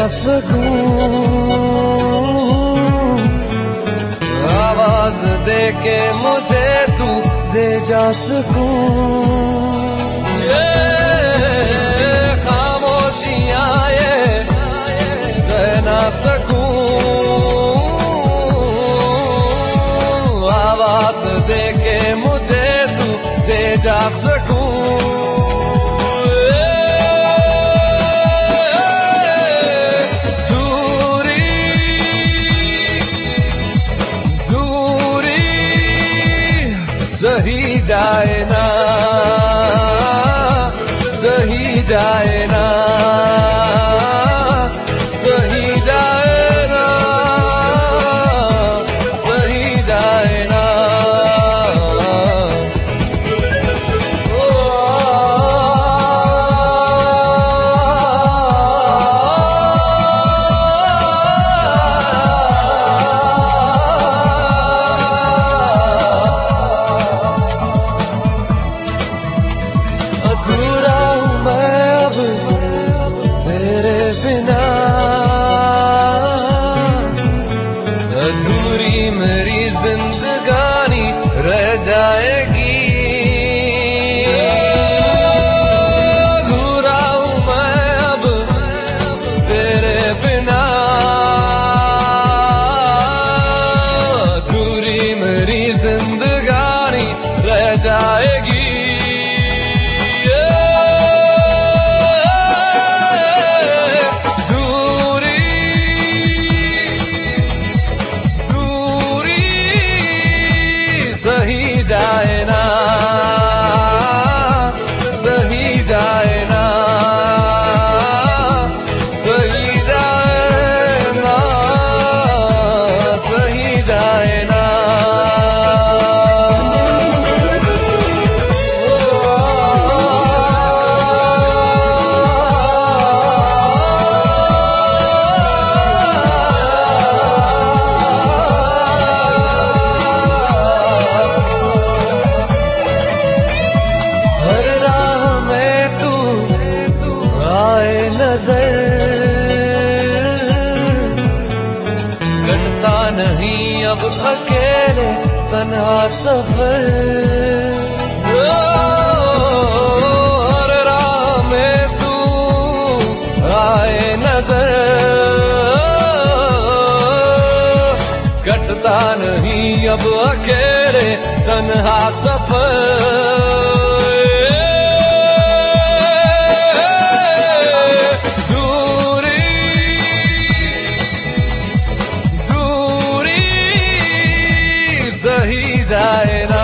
सकूं, आवाज दे के मुझे तू दे जा सकूं। ये खामोशियां ये सह ना सकूं, आवाज दे के मुझे तू दे जा सकूं। सही जाए ना, सही जाए ना, सही जाए ना, सही जाए ना। अधूरा हूँ मैं अब तेरे बिना, अधूरी मेरी जिंदगानी रह जाएगी। अधूरा हूँ मैं अब तेरे बिना, अधूरी मेरी जिंदगानी रह जाएगी। सही जाए ना, सही जाए ना, सही जाए ना, सही जाए ना। हर राह में तू आए नजर, कटता नहीं अब अकेले तन्हा सफर। हर राह में तू आए नजर, कटता नहीं अब अकेले तन्हा सफर। सही जाए ना,